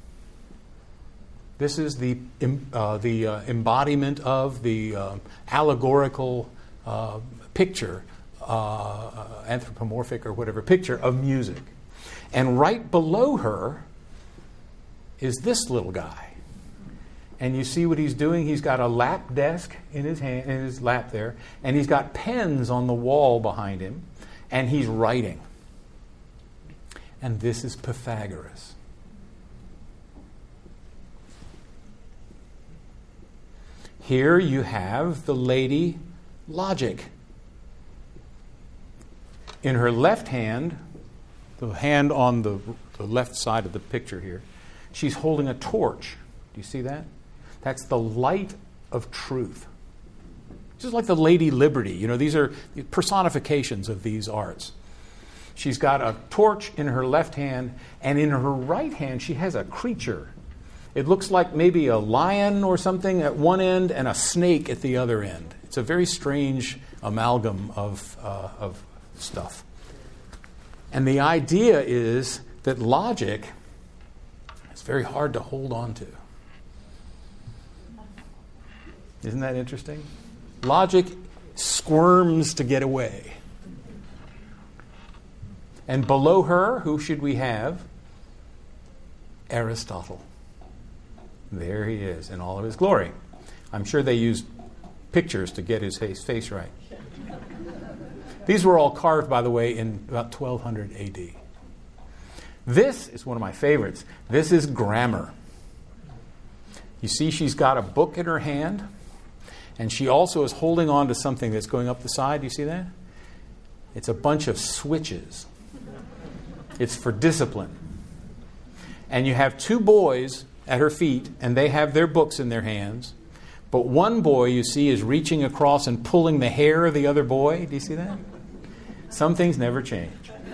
This is the, uh, the uh, embodiment of the uh, allegorical uh, picture, uh, anthropomorphic or whatever, picture of music. And right below her is this little guy. And you see what he's doing? He's got a lap desk in his hand, in his lap there, and he's got pens on the wall behind him, and he's writing. and this is Pythagoras. Here you have the lady Logic. In her left hand, the hand on the, the left side of the picture here, she's holding a torch. Do you see that? That's the light of truth. Just like the Lady Liberty. You know, these are personifications of these arts. She's got a torch in her left hand, and in her right hand she has a creature. It looks like maybe a lion or something at one end and a snake at the other end. It's a very strange amalgam of, uh, of stuff. And the idea is that logic is very hard to hold on to. Isn't that interesting? Logic squirms to get away. And below her, who should we have? Aristotle. There he is in all of his glory. I'm sure they used pictures to get his face, face right. These were all carved, by the way, in about twelve hundred A D. This is one of my favorites. This is grammar. You see she's got a book in her hand, and she also is holding on to something that's going up the side. Do you see that? It's a bunch of switches. It's for discipline. And you have two boys at her feet, and they have their books in their hands. But one boy, you see, is reaching across and pulling the hair of the other boy. Do you see that? Some things never change.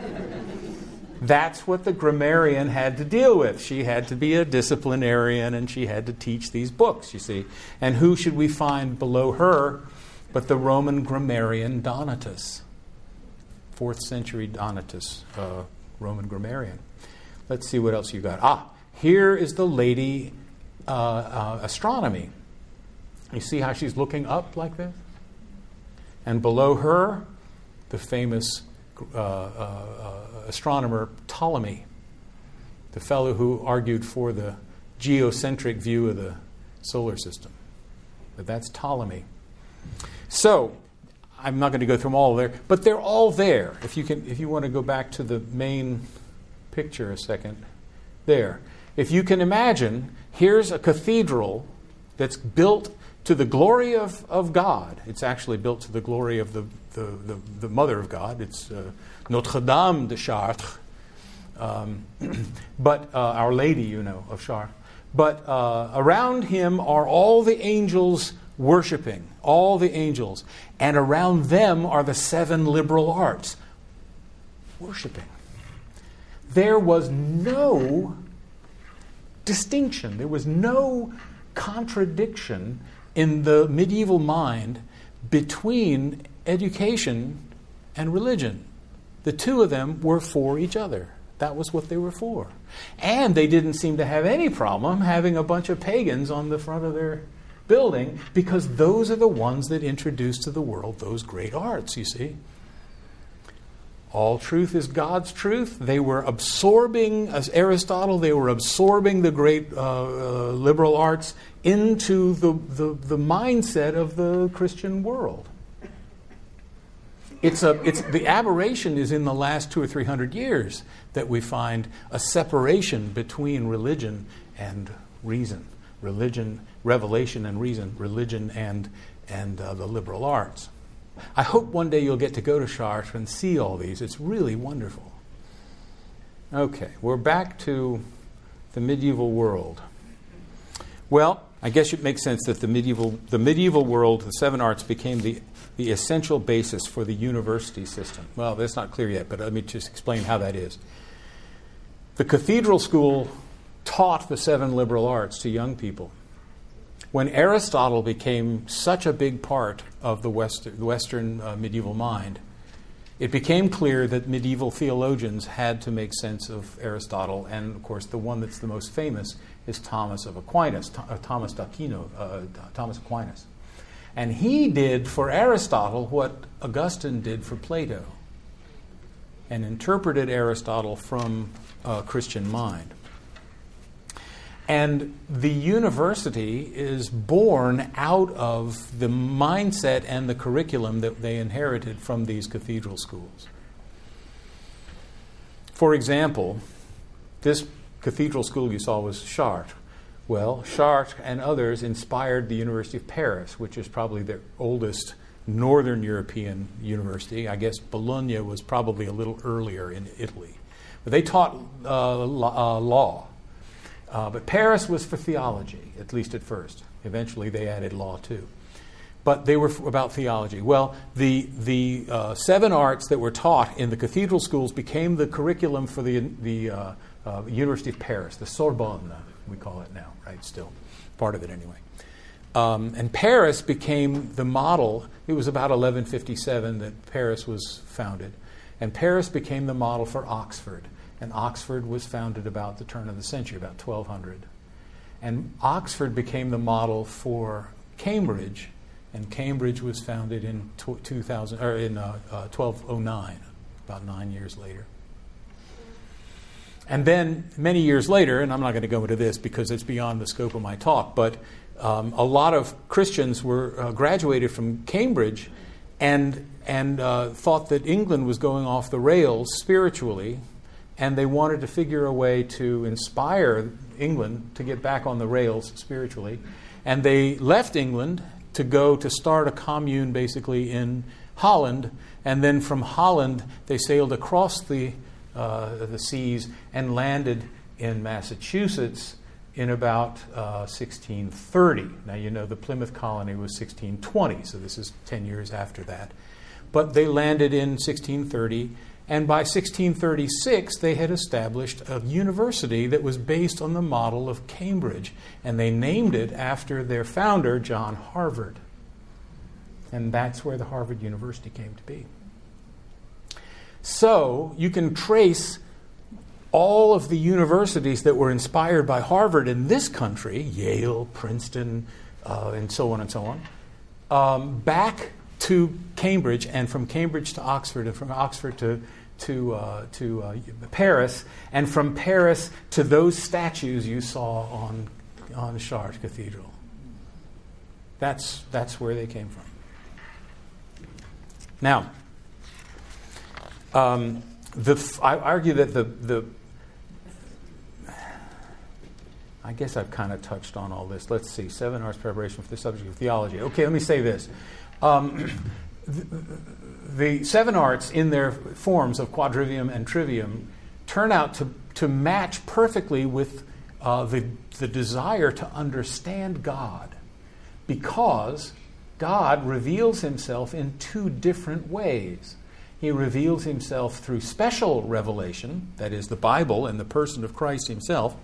That's what the grammarian had to deal with. She had to be a disciplinarian, and she had to teach these books, you see. And who should we find below her but the Roman grammarian Donatus? Fourth century Donatus, uh, Roman grammarian. Let's see what else you got. Ah, here is the lady uh, uh, astronomy. You see how she's looking up like this? And below her, the famous uh, uh, uh, astronomer Ptolemy, the fellow who argued for the geocentric view of the solar system. But that's Ptolemy. So, I'm not going to go through them all there, but they're all there. If you can, if you want to go back to the main picture a second, there. If you can imagine, here's a cathedral that's built to the glory of, of God. It's actually built to the glory of the, the, the, the Mother of God. It's uh, Notre Dame de Chartres. Um, but uh, Our Lady, you know, of Chartres. But uh, around him are all the angels worshiping, all the angels. And around them are the seven liberal arts worshiping. There was no distinction. There was no contradiction in the medieval mind between education and religion. The two of them were for each other. That was what they were for. And they didn't seem to have any problem having a bunch of pagans on the front of their building, because those are the ones that introduced to the world those great arts, you see. All truth is God's truth. They were absorbing, as Aristotle, they were absorbing the great uh, uh, liberal arts into the, the, the mindset of the Christian world. It's a, it's, the aberration is in the last two or three hundred years that we find a separation between religion and reason. Religion, revelation and reason, religion and, and uh, the liberal arts. I hope one day you'll get to go to Chartres and see all these. It's really wonderful. Okay, we're back to the medieval world. Well, I guess it makes sense that the medieval the medieval world, the seven arts, became the, the essential basis for the university system. Well, that's not clear yet, but let me just explain how that is. The cathedral school taught the seven liberal arts to young people. When Aristotle became such a big part of the Western, the Western uh, medieval mind, it became clear that medieval theologians had to make sense of Aristotle, and of course the one that's the most famous is Thomas of Aquinas, Th- uh, Thomas d'Aquino, uh, Thomas Aquinas. And he did for Aristotle what Augustine did for Plato, and interpreted Aristotle from a Christian mind. And the university is born out of the mindset and the curriculum that they inherited from these cathedral schools. for example, this cathedral school you saw was Chartres. Well, Chartres and others inspired the University of Paris, which is probably the oldest Northern European university. I guess Bologna was probably a little earlier in Italy. But they taught uh, law. Uh, law. Uh, but Paris was for theology, at least at first. Eventually they added law too. But they were f- about theology. Well, the, the uh, seven arts that were taught in the cathedral schools became the curriculum for the, the uh, uh, University of Paris, the Sorbonne, we call it now, right? Still part of it anyway. Um, and Paris became the model. It was about eleven fifty-seven that Paris was founded. And Paris became the model for Oxford. And Oxford was founded about the turn of the century, about twelve hundred. And Oxford became the model for Cambridge. And Cambridge was founded in two thousand, or in uh, uh, twelve oh nine, about nine years later. And then many years later, and I'm not going to go into this because it's beyond the scope of my talk, but um, a lot of Christians were uh, graduated from Cambridge and and uh, thought that England was going off the rails spiritually, and they wanted to figure a way to inspire England to get back on the rails spiritually. And they left England to go to start a commune basically in Holland, and then from Holland they sailed across the uh, the seas and landed in Massachusetts in about uh, sixteen thirty. Now you know the Plymouth colony was sixteen twenty, so this is ten years after that. But they landed in sixteen thirty, and by sixteen thirty-six they had established a university that was based on the model of Cambridge, and they named it after their founder, John Harvard. And that's where the Harvard University came to be. So you can trace all of the universities that were inspired by Harvard in this country, Yale, Princeton, uh, and so on and so on, um, back to Cambridge, and from Cambridge to Oxford, and from Oxford to to uh, to uh, Paris, and from Paris to those statues you saw on on Chartres Cathedral. That's that's where they came from. Now, um, the I argue that the the I guess I've kind of touched on all this. Let's see, seven arts preparation for the subject of theology. Okay, let me say this. Um, the, the seven arts in their forms of quadrivium and trivium turn out to, to match perfectly with uh, the, the desire to understand God, because God reveals himself in two different ways. He reveals himself through special revelation, that is the Bible and the person of Christ himself,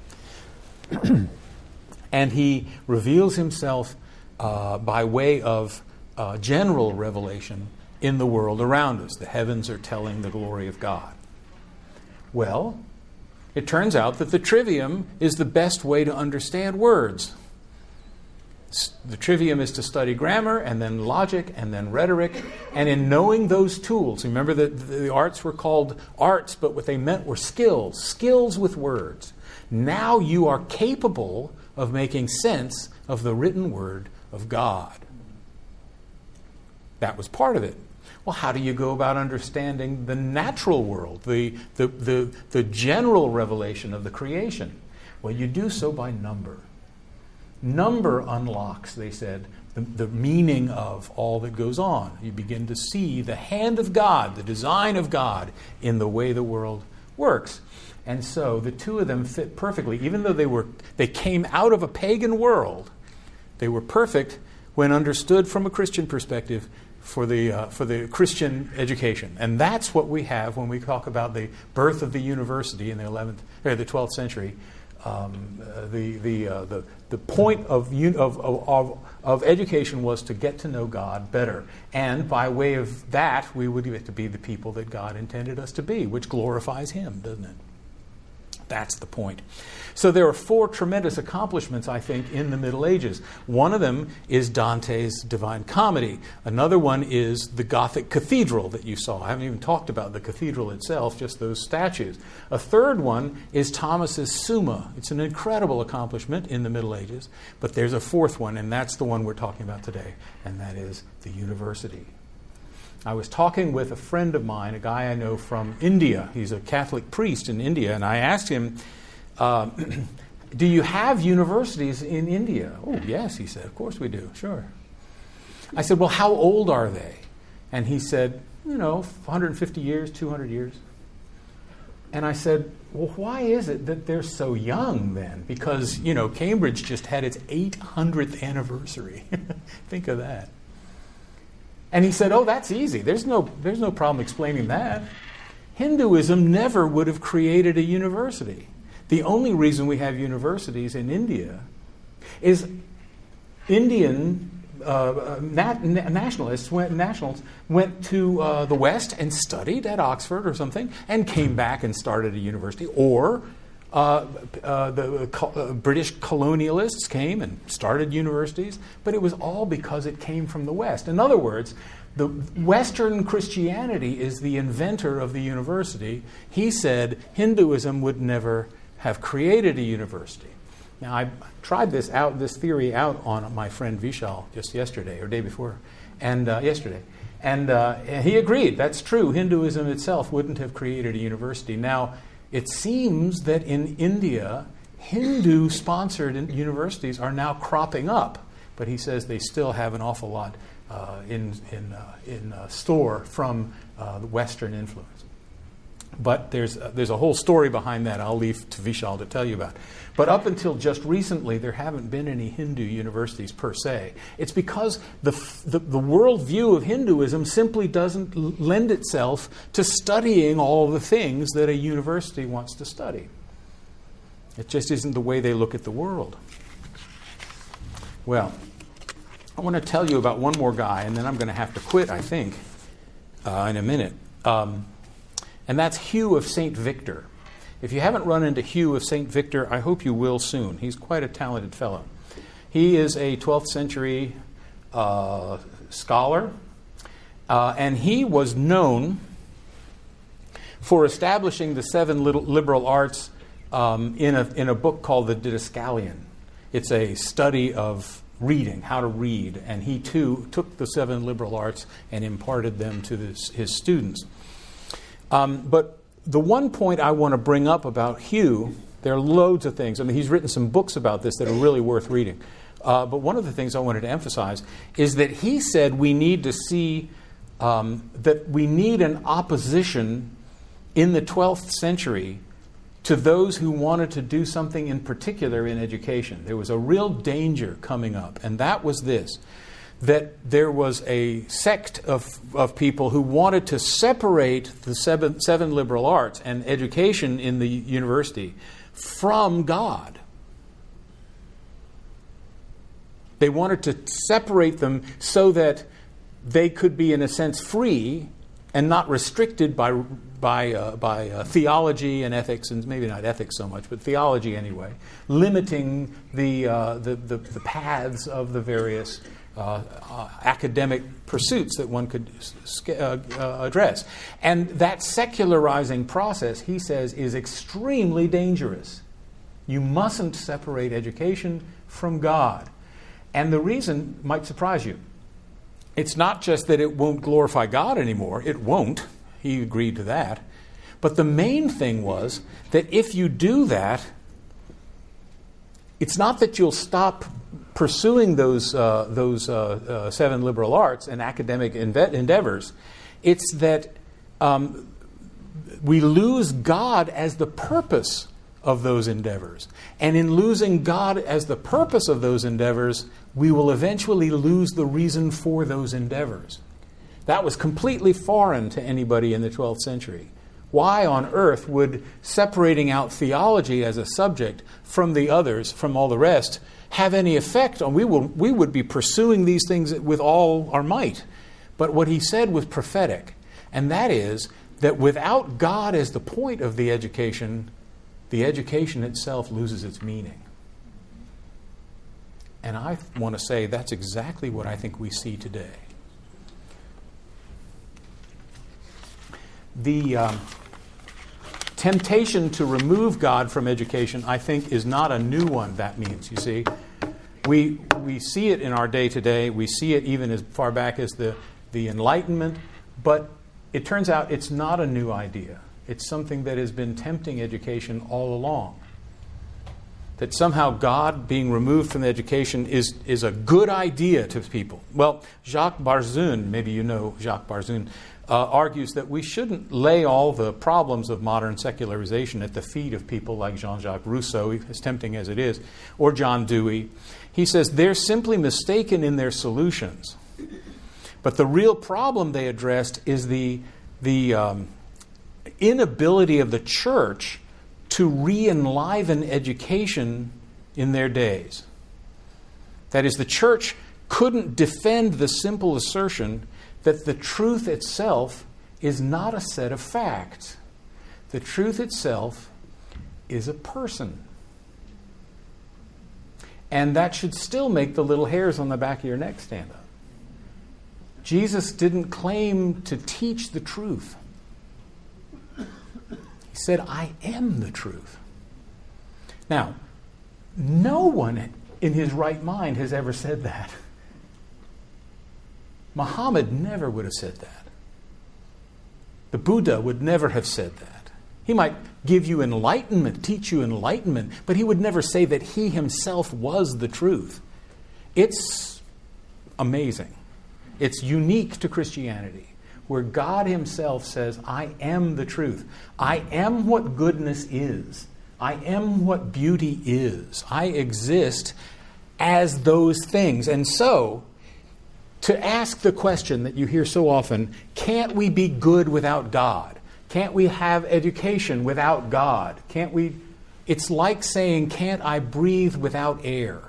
and he reveals himself uh, by way of Uh, general revelation in the world around us. The heavens are telling the glory of God. Well, it turns out that the trivium is the best way to understand words. The trivium is to study grammar, and then logic, and then rhetoric. And in knowing those tools, remember that the arts were called arts, but what they meant were skills, skills with words. Now you are capable of making sense of the written word of God. That was part of it. Well, how do you go about understanding the natural world, the, the, the, the general revelation of the creation? Well, you do so by number. Number unlocks, they said, the, the meaning of all that goes on. You begin to see the hand of God, the design of God in the way the world works. And so the two of them fit perfectly. Even though they were they came out of a pagan world, they were perfect when understood from a Christian perspective for the uh, for the Christian education. And that's what we have when we talk about the birth of the university in the eleventh or the twelfth century. Um, uh, the the, uh, the the point of, of of of education was to get to know God better, and by way of that, we would get to be the people that God intended us to be, which glorifies Him, doesn't it? That's the point. So there are four tremendous accomplishments, I think, in the Middle Ages. One of them is Dante's Divine Comedy. Another one is the Gothic cathedral that you saw. I haven't even talked about the cathedral itself, just those statues. A third one is Thomas's Summa. It's an incredible accomplishment in the Middle Ages. But there's a fourth one, and that's the one we're talking about today, and that is the university. I was talking with a friend of mine, a guy I know from India. He's a Catholic priest in India, and I asked him, uh, do you have universities in India? Oh, yes, he said, of course we do, sure. I said, well, how old are they? And he said, you know, one hundred fifty years, two hundred years. And I said, well, why is it that they're so young then? Because, you know, Cambridge just had its eight hundredth anniversary. Think of that. And he said, oh, that's easy. There's no, there's no problem explaining that. Hinduism never would have created a university. The only reason we have universities in India is Indian uh, nat- nationalists went, nationals went to uh, the West and studied at Oxford or something and came back and started a university. Or uh, uh, the co- uh, British colonialists came and started universities, but it was all because it came from the West. In other words, the Western Christianity is the inventor of the university. He said Hinduism would never have created a university. Now, I tried this out, this theory out on my friend Vishal just yesterday or day before, and uh, yesterday, and, uh, and he agreed. That's true. Hinduism itself wouldn't have created a university. Now, it seems that in India, Hindu-sponsored universities are now cropping up, but he says they still have an awful lot uh, in in uh, in uh, store from uh, the Western influence. But there's uh, there's a whole story behind that I'll leave to Vishal to tell you about. But up until just recently, there haven't been any Hindu universities per se. It's because the the, the worldview of Hinduism simply doesn't lend itself to studying all the things that a university wants to study. It just isn't the way they look at the world. Well, I want to tell you about one more guy, and then I'm going to have to quit, I think, uh, in a minute. Um, And that's Hugh of Saint Victor. If you haven't run into Hugh of Saint Victor, I hope you will soon. He's quite a talented fellow. He is a twelfth century uh, scholar, uh, and he was known for establishing the seven liberal arts um, in a in a book called the Didascalion. It's a study of reading, how to read, and he too took the seven liberal arts and imparted them to this, his students. Um, but the one point I want to bring up about Hugh, there are loads of things. I mean, he's written some books about this that are really worth reading. Uh, but one of the things I wanted to emphasize is that he said we need to see um, that we need an opposition in the twelfth century to those who wanted to do something in particular in education. There was a real danger coming up, and that was this, that there was a sect of, of people who wanted to separate the seven, seven liberal arts and education in the university from God. They wanted to separate them so that they could be, in a sense, free and not restricted by by uh, by uh, theology and ethics, and maybe not ethics so much, but theology anyway, limiting the uh, the, the the paths of the various uh, uh, academic pursuits that one could uh, uh, address. And that secularizing process, he says, is extremely dangerous. You mustn't separate education from God. And the reason might surprise you. It's not just that it won't glorify God anymore. It won't. He agreed to that. But the main thing was that if you do that, it's not that you'll stop pursuing those uh, those uh, uh, seven liberal arts and academic enve- endeavors. It's that um, we lose God as the purpose of those endeavors. And in losing God as the purpose of those endeavors, we will eventually lose the reason for those endeavors. That was completely foreign to anybody in the twelfth century. Why on earth would separating out theology as a subject from the others, from all the rest, have any effect on? We will, we would be pursuing these things with all our might. But what he said was prophetic, and that is that without God as the point of the education, the education itself loses its meaning. And I want to say that's exactly what I think we see today. The um, temptation to remove God from education, I think, is not a new one, that means, you see. We we see it in our day-to-day. We see it even as far back as the, the Enlightenment. But it turns out it's not a new idea. It's something that has been tempting education all along. That somehow God being removed from the education is, is a good idea to people. Well, Jacques Barzun, maybe you know Jacques Barzun, uh, argues that we shouldn't lay all the problems of modern secularization at the feet of people like Jean-Jacques Rousseau, as tempting as it is, or John Dewey. He says they're simply mistaken in their solutions. But the real problem they addressed is the, the um, inability of the church to re-enliven education in their days. That is, the church couldn't defend the simple assertion that the truth itself is not a set of facts. The truth itself is a person. And that should still make the little hairs on the back of your neck stand up. Jesus didn't claim to teach the truth. He said, I am the truth. Now, no one in his right mind has ever said that. Muhammad never would have said that. The Buddha would never have said that. He might give you enlightenment, teach you enlightenment, but he would never say that he himself was the truth. It's amazing. It's unique to Christianity, where God himself says, I am the truth. I am what goodness is. I am what beauty is. I exist as those things. And so, to ask the question that you hear so often, can't we be good without God? Can't we have education without God? Can't we? It's like saying, can't I breathe without air?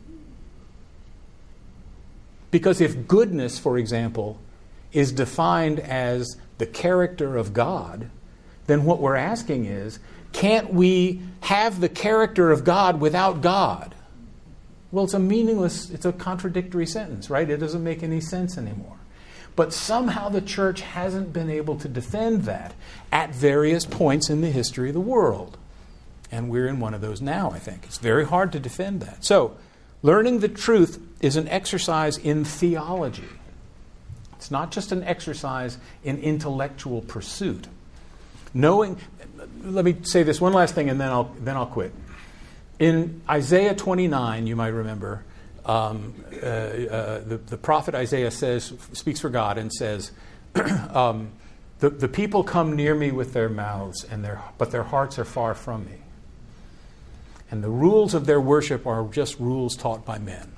Because if goodness, for example, is defined as the character of God, then what we're asking is, can't we have the character of God without God? Well, it's a meaningless, it's a contradictory sentence, right? It doesn't make any sense anymore. But somehow the church hasn't been able to defend that at various points in the history of the world. And we're in one of those now, I think. It's very hard to defend that. So, learning the truth is an exercise in theology. It's not just an exercise in intellectual pursuit. Knowing, let me say this one last thing and then I'll then I'll quit. In Isaiah twenty-nine, you might remember, um, uh, uh, the, the prophet Isaiah says, speaks for God and says, um, the, the people come near me with their mouths, and their, but their hearts are far from me. And the rules of their worship are just rules taught by men.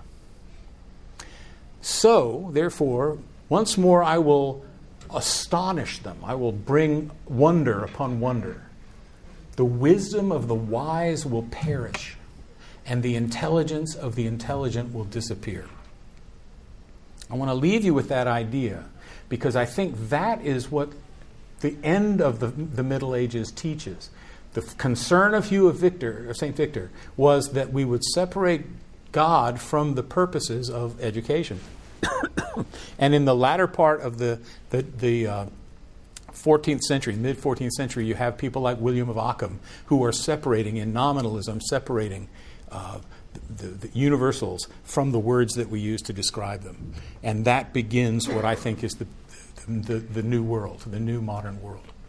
So, therefore, once more I will astonish them. I will bring wonder upon wonder. The wisdom of the wise will perish, and the intelligence of the intelligent will disappear. I want to leave you with that idea, because I think that is what the end of the, the Middle Ages teaches. The concern of Hugh of Victor, of Saint Victor, was that we would separate God from the purposes of education. And in the latter part of the the, the uh, fourteenth century, mid-fourteenth century, you have people like William of Ockham who are separating, in nominalism, separating uh, the, the universals from the words that we use to describe them. And that begins what I think is the, the, the, the new world, the new modern world.